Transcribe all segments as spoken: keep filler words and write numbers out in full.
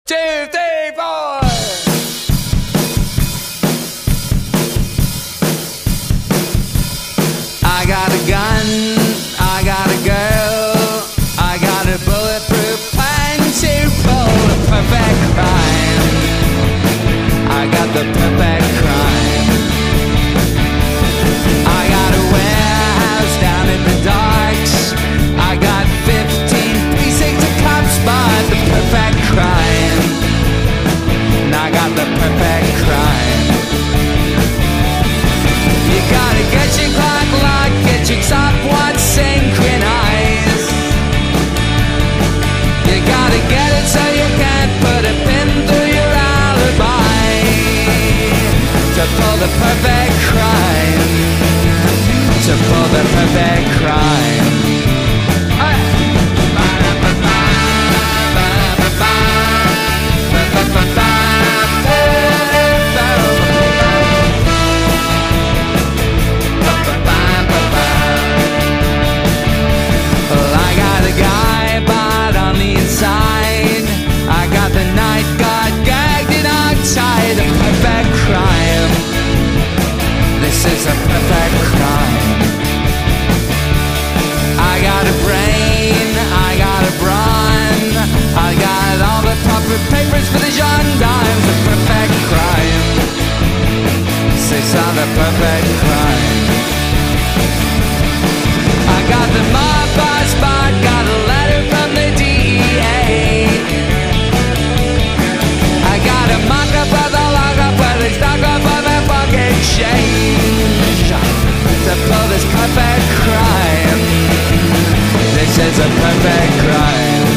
two, three, four. I got a gun, I got a girl, I got a bulletproof plan to pull the perfect crime. I got the perfect crime. I got a warehouse down in the docks. I got fifteen precincts of cops, but the perfect crime. And I got the perfect crime. You gotta get your clock locked, get your stopwatch synchronized. You gotta get it so you can't put a pin through your alibi. To pull the perfect crime. To pull the perfect crime. This is a perfect crime. I got a brain, I got a brawn, I got all the proper papers for the gendarmes. The perfect crime. This is all the perfect crime. I got the mob boss spot, got a letter from the D E A. I got a mock-up of the lock-up where they stock up on their pocket change. To pull this perfect crime. This is a perfect crime.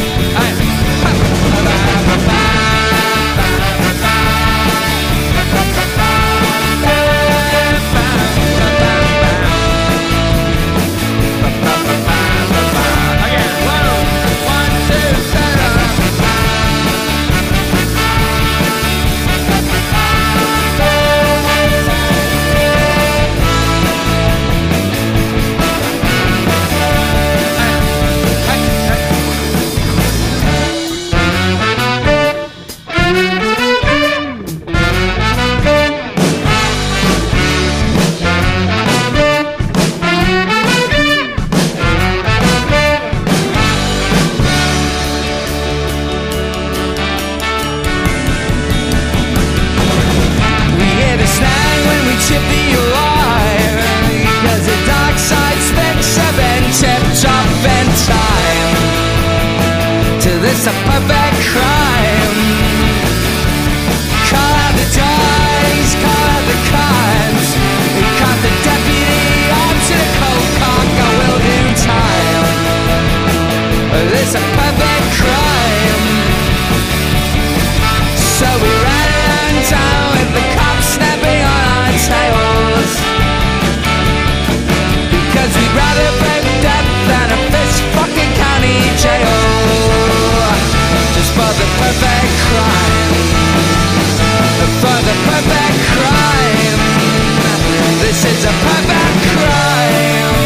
It's a perfect crime. Call out the dogs, call out the cops. Caught the deputy onto the cold cock. I will do time. It's a perfect crime. So we ran around town with the cops snapping on our tails, because we'd rather brave death than a fish fucking county jail. For the perfect crime. For the perfect crime. This is a perfect crime.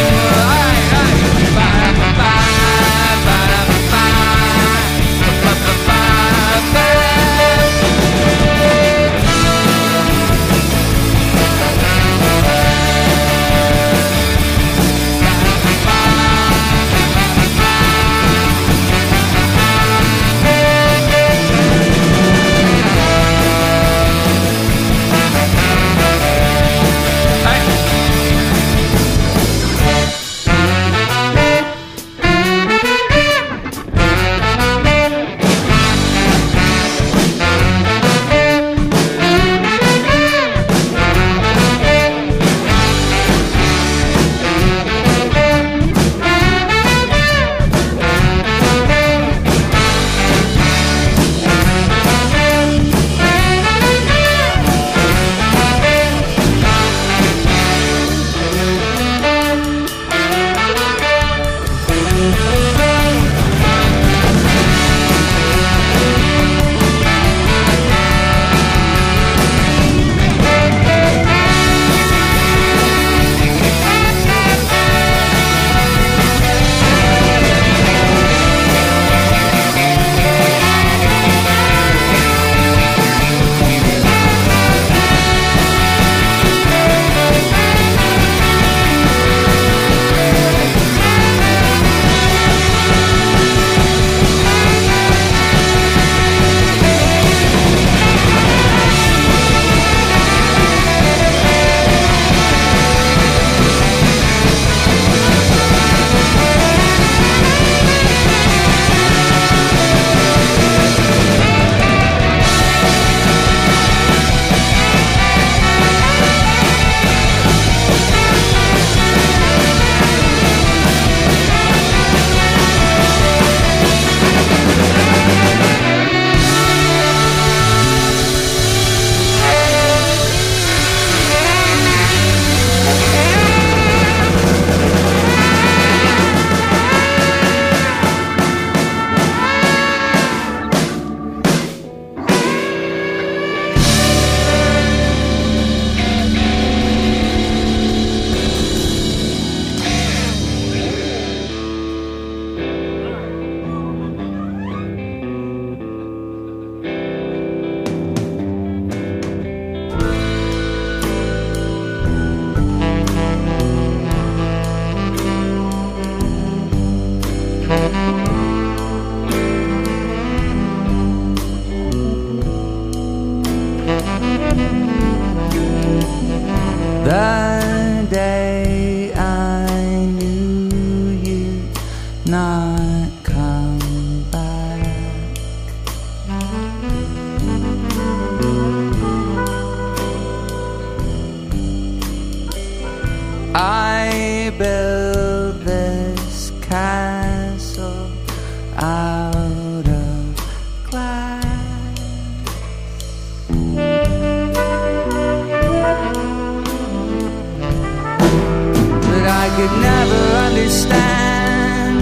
could never understand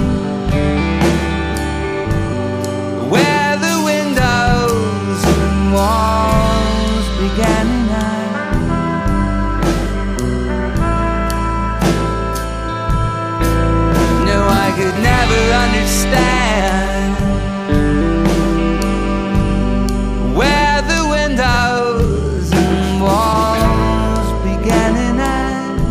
where the windows and walls began and end. No, I could never understand where the windows and walls began and end.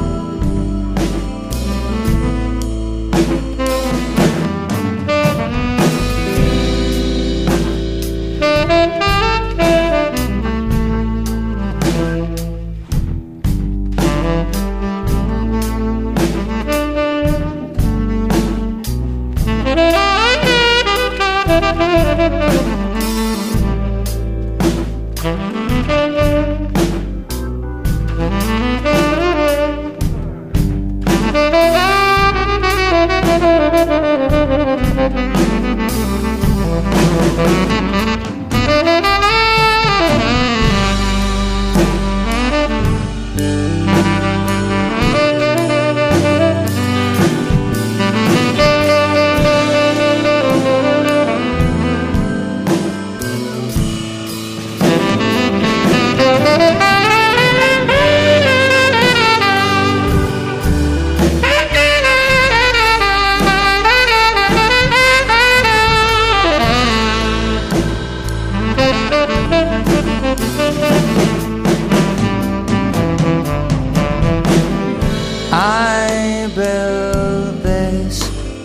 I built this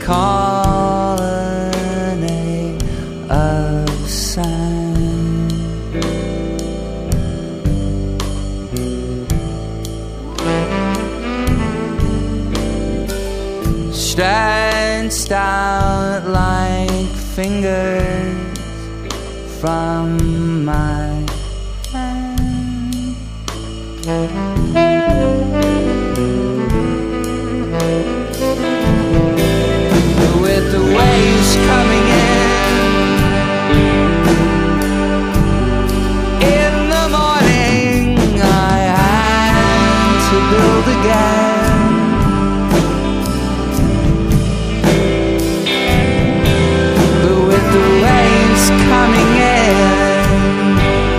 colony of sand. Stretched out like fingers from my hand. With the waves coming in in the morning, I had to build again. But with the waves coming in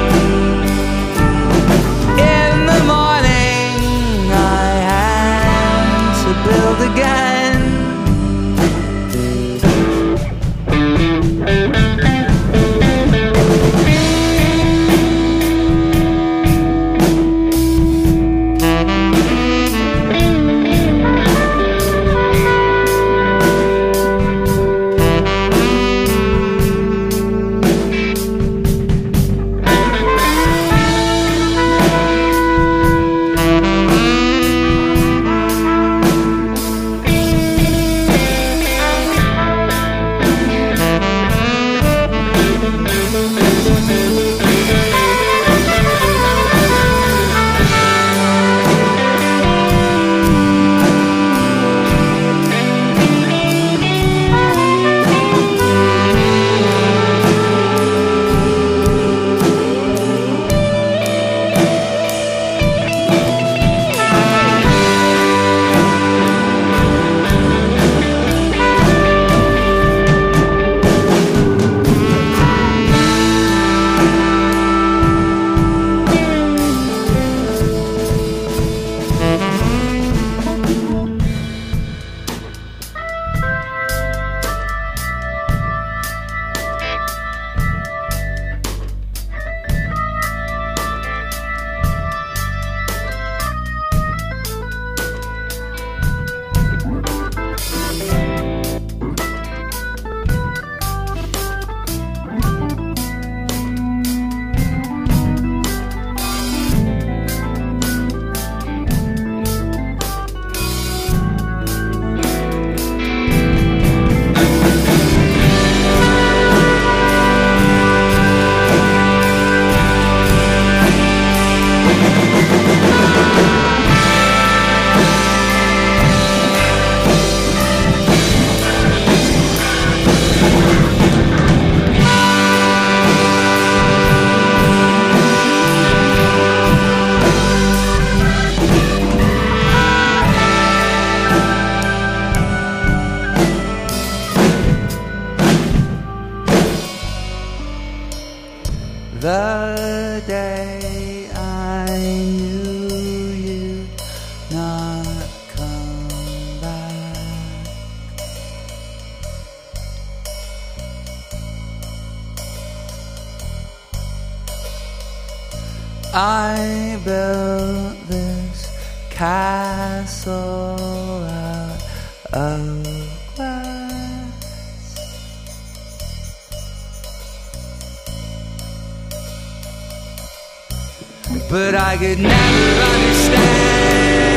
the day I knew you'd not come back. I built this castle out of glass, but I could never understand